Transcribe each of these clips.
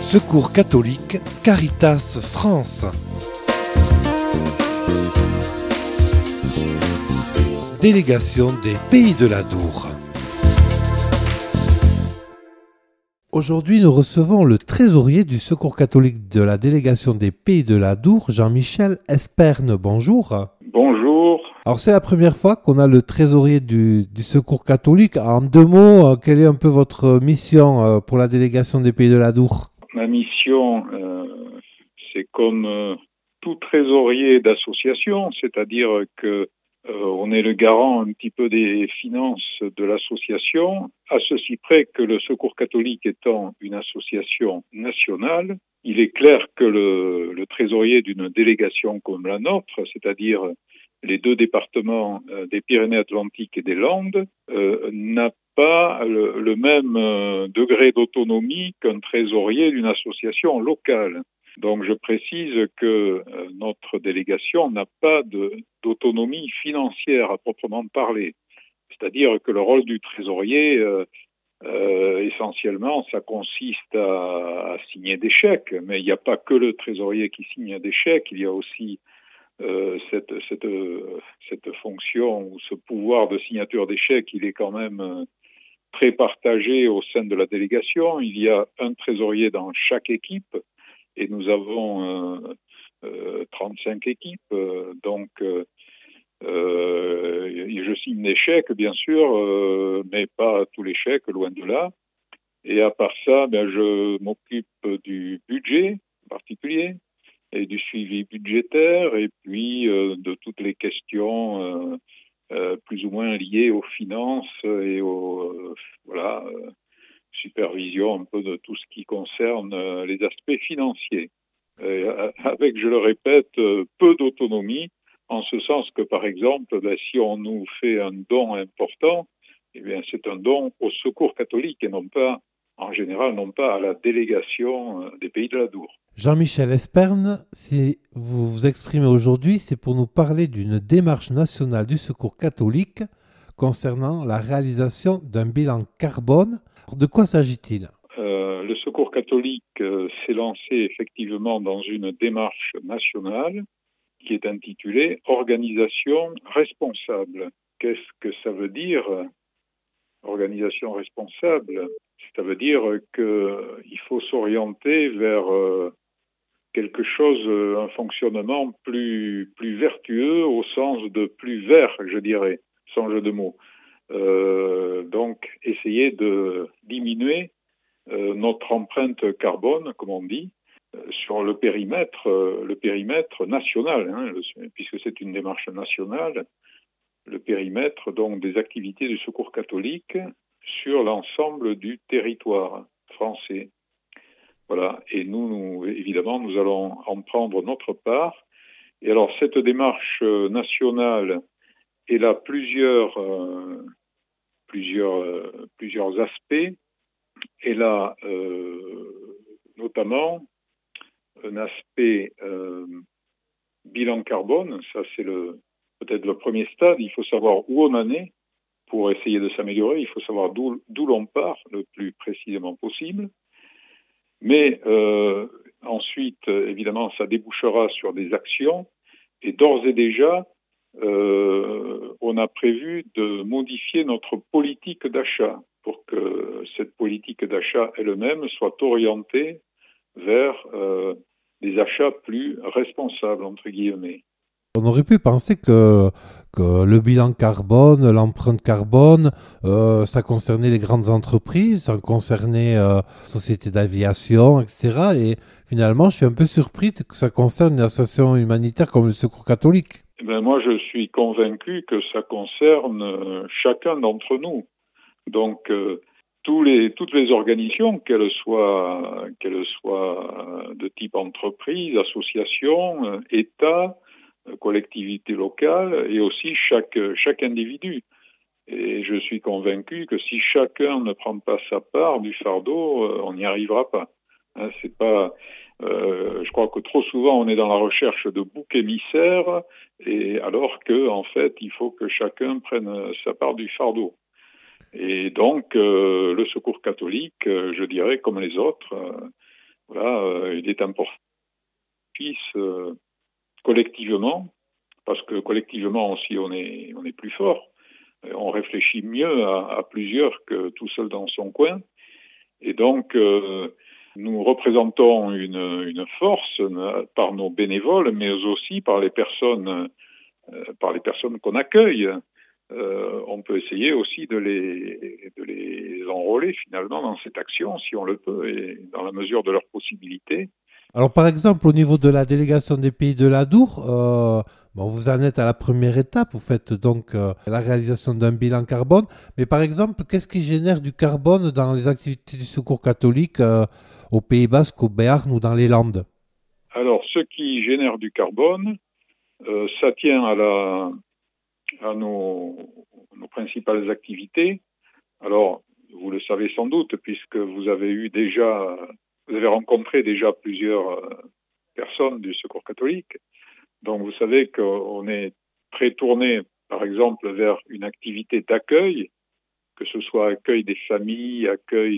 Secours catholique, Caritas France. Délégation des Pays de l'Adour. Aujourd'hui, nous recevons le trésorier du Secours catholique de la délégation des Pays de l'Adour, Jean-Michel Esperne. Bonjour. Bonjour. Alors, c'est la première fois qu'on a le trésorier du Secours catholique. En deux mots, quelle est un peu votre mission pour la délégation des Pays de l'Adour ? Ma mission, c'est comme tout trésorier d'association, c'est-à-dire que on est le garant un petit peu des finances de l'association, à ceci près que le Secours catholique étant une association nationale, il est clair que le trésorier d'une délégation comme la nôtre, c'est-à-dire les deux départements des Pyrénées-Atlantiques et des Landes, n'a pas le même degré d'autonomie qu'un trésorier d'une association locale. Donc je précise que notre délégation n'a pas d'autonomie financière à proprement parler. C'est-à-dire que le rôle du trésorier, essentiellement, ça consiste à signer des chèques. Mais il n'y a pas que le trésorier qui signe des chèques, il y a aussi cette fonction ou ce pouvoir de signature des chèques, il est quand même très partagé au sein de la délégation. Il y a un trésorier dans chaque équipe et nous avons 35 équipes. Donc, je signe des chèques, bien sûr, mais pas tous les chèques, loin de là. Et à part ça, je m'occupe du budget en particulier et du suivi budgétaire et puis de toutes les questions plus ou moins liées aux finances et supervision un peu de tout ce qui concerne les aspects financiers. Avec, je le répète, peu d'autonomie, en ce sens que, par exemple, si on nous fait un don important, eh bien, c'est un don au Secours catholique et non pas, en général, non pas à la délégation des Pays de l'Adour. Jean-Michel Esperne, si vous vous exprimez aujourd'hui, c'est pour nous parler d'une démarche nationale du Secours catholique concernant la réalisation d'un bilan carbone. De quoi s'agit-il ? Le Secours catholique s'est lancé effectivement dans une démarche nationale qui est intitulée « Organisation responsable ». Qu'est-ce que ça veut dire, organisation responsable ? Ça veut dire qu'il faut s'orienter vers quelque chose, un fonctionnement plus vertueux au sens de plus vert, je dirais, sans jeu de mots. Donc, essayer de diminuer notre empreinte carbone, comme on dit, sur le périmètre national, puisque c'est une démarche nationale, le périmètre donc des activités du Secours catholique sur l'ensemble du territoire français. Voilà. Et nous, évidemment, nous allons en prendre notre part. Et alors, cette démarche nationale, elle a plusieurs aspects. Elle a notamment un aspect bilan carbone. Ça, c'est peut-être le premier stade. Il faut savoir où on en est pour essayer de s'améliorer. Il faut savoir d'où l'on part le plus précisément possible. Mais ensuite, évidemment, ça débouchera sur des actions. Et d'ores et déjà, on a prévu de modifier notre politique d'achat pour que cette politique d'achat elle-même soit orientée vers des achats plus responsables, entre guillemets. On aurait pu penser que le bilan carbone, l'empreinte carbone, ça concernait les grandes entreprises, ça concernait sociétés d'aviation, etc. Et finalement, je suis un peu surpris que ça concerne une association humanitaire comme le Secours catholique. Moi, je suis convaincu que ça concerne chacun d'entre nous. Donc, toutes les organisations, qu'elles soient de type entreprise, association, État, collectivité locale et aussi chaque individu. Et je suis convaincu que si chacun ne prend pas sa part du fardeau, on n'y arrivera pas. C'est pas. Je crois que trop souvent on est dans la recherche de boucs émissaires, et alors que en fait il faut que chacun prenne sa part du fardeau. Et donc le Secours catholique, je dirais comme les autres, Voilà, il est important qu'on puisse collectivement, parce que collectivement aussi on est plus fort, on réfléchit mieux à plusieurs que tout seul dans son coin. Et donc, nous représentons une force par nos bénévoles, mais aussi par les personnes qu'on accueille. On peut essayer aussi de les enrôler finalement dans cette action, si on le peut, et dans la mesure de leurs possibilités. Alors, par exemple, au niveau de la délégation des pays de l'Adour, bon, vous en êtes à la première étape, vous faites donc la réalisation d'un bilan carbone, mais par exemple, qu'est-ce qui génère du carbone dans les activités du Secours catholique au Pays Basque, au Béarn ou dans les Landes? Alors, ce qui génère du carbone, ça tient à nos principales activités. Alors, vous le savez sans doute, puisque vous avez rencontré déjà plusieurs personnes du Secours catholique. Donc, vous savez qu'on est très tourné, par exemple, vers une activité d'accueil, que ce soit accueil des familles,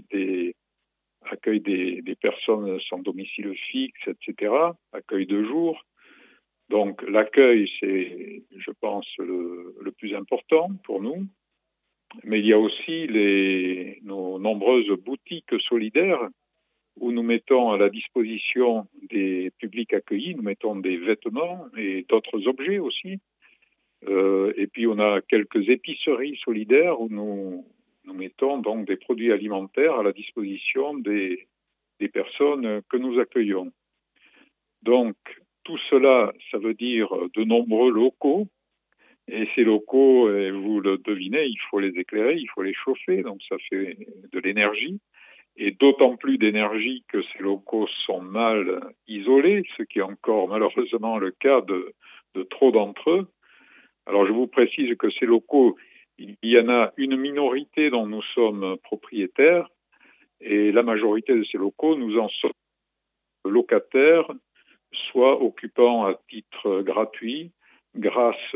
accueil des personnes sans domicile fixe, etc., accueil de jour. Donc, l'accueil, c'est, je pense, le plus important pour nous. Mais il y a aussi nos nombreuses boutiques solidaires où nous mettons à la disposition des publics accueillis, nous mettons des vêtements et d'autres objets aussi. Et puis on a quelques épiceries solidaires où nous mettons donc des produits alimentaires à la disposition des personnes que nous accueillons. Donc tout cela, ça veut dire de nombreux locaux. Et ces locaux, vous le devinez, il faut les éclairer, il faut les chauffer, donc ça fait de l'énergie. Et d'autant plus d'énergie que ces locaux sont mal isolés, ce qui est encore malheureusement le cas de trop d'entre eux. Alors je vous précise que ces locaux, il y en a une minorité dont nous sommes propriétaires, et la majorité de ces locaux, nous en sommes locataires, soit occupants à titre gratuit, grâce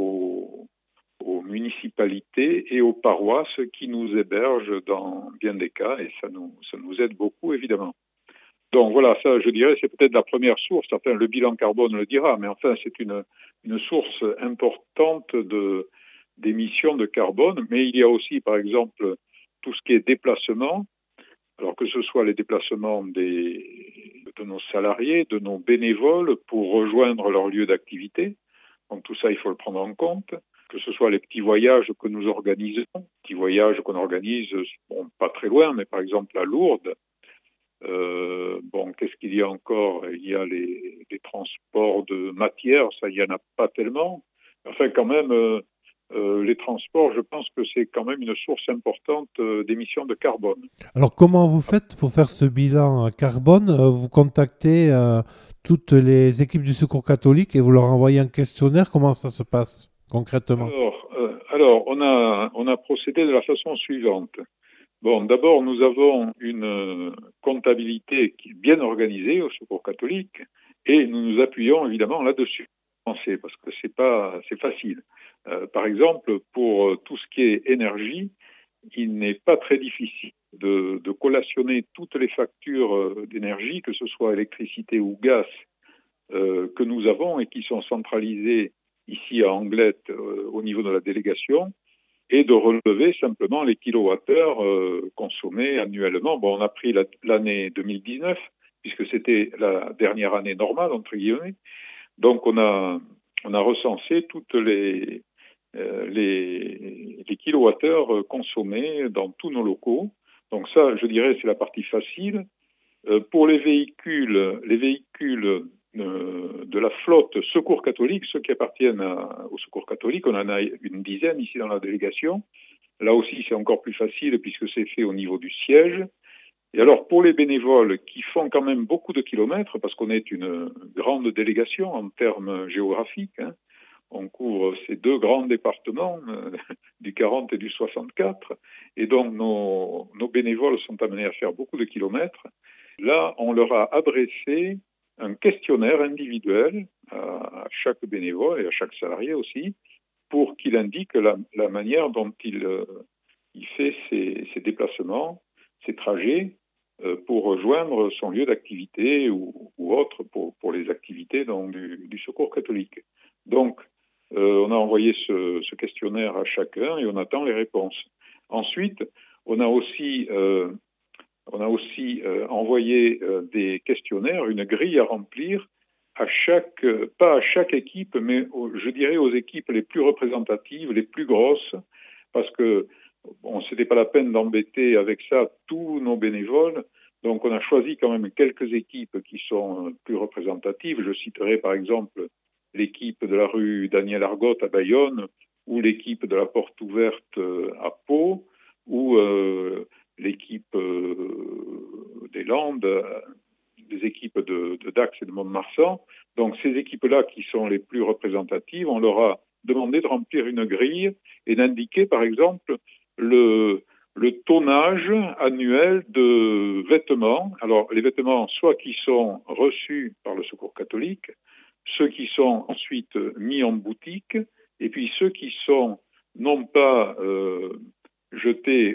aux municipalités et aux paroisses qui nous hébergent dans bien des cas, et ça nous aide beaucoup évidemment. Donc voilà, ça je dirais c'est peut-être la première source, enfin le bilan carbone le dira, mais enfin c'est une source importante d'émissions de carbone, mais il y a aussi par exemple tout ce qui est déplacement, alors que ce soit les déplacements de nos salariés, de nos bénévoles pour rejoindre leur lieu d'activité, donc tout ça il faut le prendre en compte, que ce soit les petits voyages que nous organisons, petits voyages qu'on organise, bon, pas très loin, mais par exemple à Lourdes. Bon, qu'est-ce qu'il y a encore? Il y a les transports de matière, ça, il n'y en a pas tellement. Enfin, quand même, les transports, je pense que c'est quand même une source importante d'émissions de carbone. Alors, comment vous faites pour faire ce bilan carbone? Vous contactez toutes les équipes du Secours catholique et vous leur envoyez un questionnaire. Comment ça se passe concrètement? Alors, on a procédé de la façon suivante. Bon, d'abord, nous avons une comptabilité qui est bien organisée au Secours catholique et nous nous appuyons évidemment là-dessus, parce que c'est facile. Par exemple, pour tout ce qui est énergie, il n'est pas très difficile de collationner toutes les factures d'énergie, que ce soit électricité ou gaz, que nous avons et qui sont centralisées ici à Anglette au niveau de la délégation, et de relever simplement les kilowattheures consommés annuellement. Bon, on a pris l'année 2019, puisque c'était la dernière année normale, entre guillemets. Donc, on a recensé toutes les kilowattheures consommés dans tous nos locaux. Donc ça, je dirais, c'est la partie facile. Pour les véhicules de la flotte Secours catholique, ceux qui appartiennent au Secours catholique, on en a une dizaine ici dans la délégation. Là aussi, c'est encore plus facile puisque c'est fait au niveau du siège. Et alors, pour les bénévoles qui font quand même beaucoup de kilomètres, parce qu'on est une grande délégation en termes géographiques, hein, on couvre ces deux grands départements, du 40 et du 64, et donc nos bénévoles sont amenés à faire beaucoup de kilomètres. Là, on leur a adressé un questionnaire individuel à chaque bénévole et à chaque salarié aussi, pour qu'il indique la manière dont il fait ses déplacements, ses trajets, pour rejoindre son lieu d'activité ou autre pour les activités donc, du Secours catholique. Donc, on a envoyé ce questionnaire à chacun et on attend les réponses. Ensuite, on a aussi envoyé des questionnaires, une grille à remplir pas à chaque équipe, mais je dirais aux équipes les plus représentatives, les plus grosses, parce que c'était pas la peine d'embêter avec ça tous nos bénévoles. Donc, on a choisi quand même quelques équipes qui sont plus représentatives. Je citerai par exemple l'équipe de la rue Daniel Argot à Bayonne, ou l'équipe de la Porte Ouverte à Pau, ou l'équipe des Landes, des équipes de Dax et de Mont-de-Marsan. Donc, ces équipes-là qui sont les plus représentatives, on leur a demandé de remplir une grille et d'indiquer, par exemple, le tonnage annuel de vêtements. Alors, les vêtements, soit qui sont reçus par le Secours catholique, ceux qui sont ensuite mis en boutique, et puis ceux qui sont non pas jetés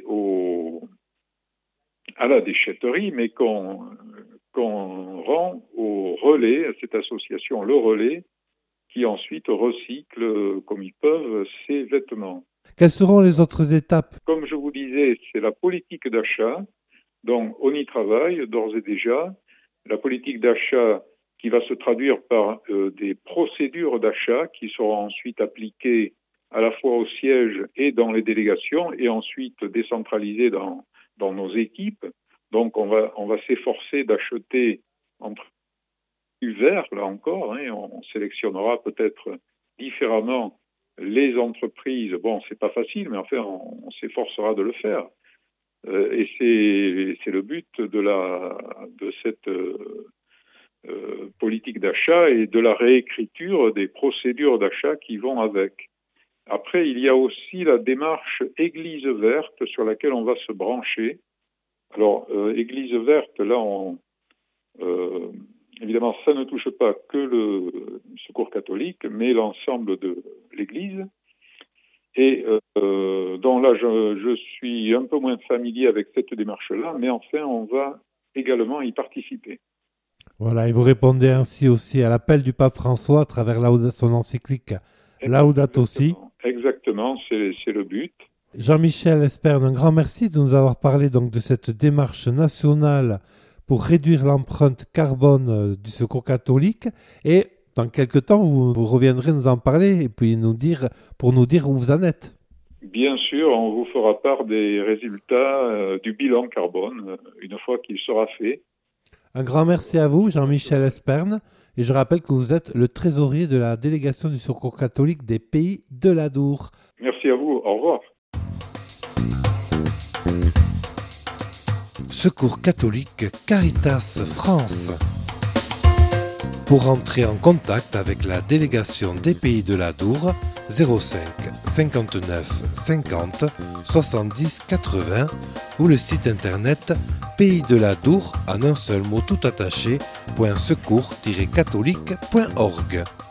à la déchetterie, mais qu'on rend au relais, à cette association Le Relais, qui ensuite recycle comme ils peuvent ces vêtements. Quelles seront les autres étapes? Comme je vous disais, c'est la politique d'achat. Donc, on y travaille d'ores et déjà. La politique d'achat qui va se traduire par des procédures d'achat qui seront ensuite appliquées à la fois au siège et dans les délégations et ensuite décentralisées dans nos équipes. Donc, on va s'efforcer d'acheter entre vert, là encore, hein, on sélectionnera peut-être différemment les entreprises. Bon, c'est pas facile, mais enfin, on s'efforcera de le faire. Et c'est le but de cette politique d'achat et de la réécriture des procédures d'achat qui vont avec. Après, il y a aussi la démarche Église verte sur laquelle on va se brancher. Alors, Église verte, là, évidemment, ça ne touche pas que le Secours catholique, mais l'ensemble de l'Église. Et donc là, je suis un peu moins familier avec cette démarche-là, mais enfin, on va également y participer. Voilà, et vous répondez ainsi aussi à l'appel du pape François à travers son encyclique Laudato Si. Exactement, c'est le but. Jean-Michel Esperne, un grand merci de nous avoir parlé donc de cette démarche nationale pour réduire l'empreinte carbone du Secours catholique. Et dans quelques temps, vous reviendrez nous en parler et puis pour nous dire où vous en êtes. Bien sûr, on vous fera part des résultats du bilan carbone une fois qu'il sera fait. Un grand merci à vous, Jean-Michel Esperne. Et je rappelle que vous êtes le trésorier de la délégation du Secours catholique des Pays de l'Adour. Merci à vous. Au revoir. Secours catholique Caritas France. Pour entrer en contact avec la délégation des Pays de l'Adour, 05 59 50 70 80 ou le site internet paysdeladour en un seul mot tout attaché .secours-catholique.org.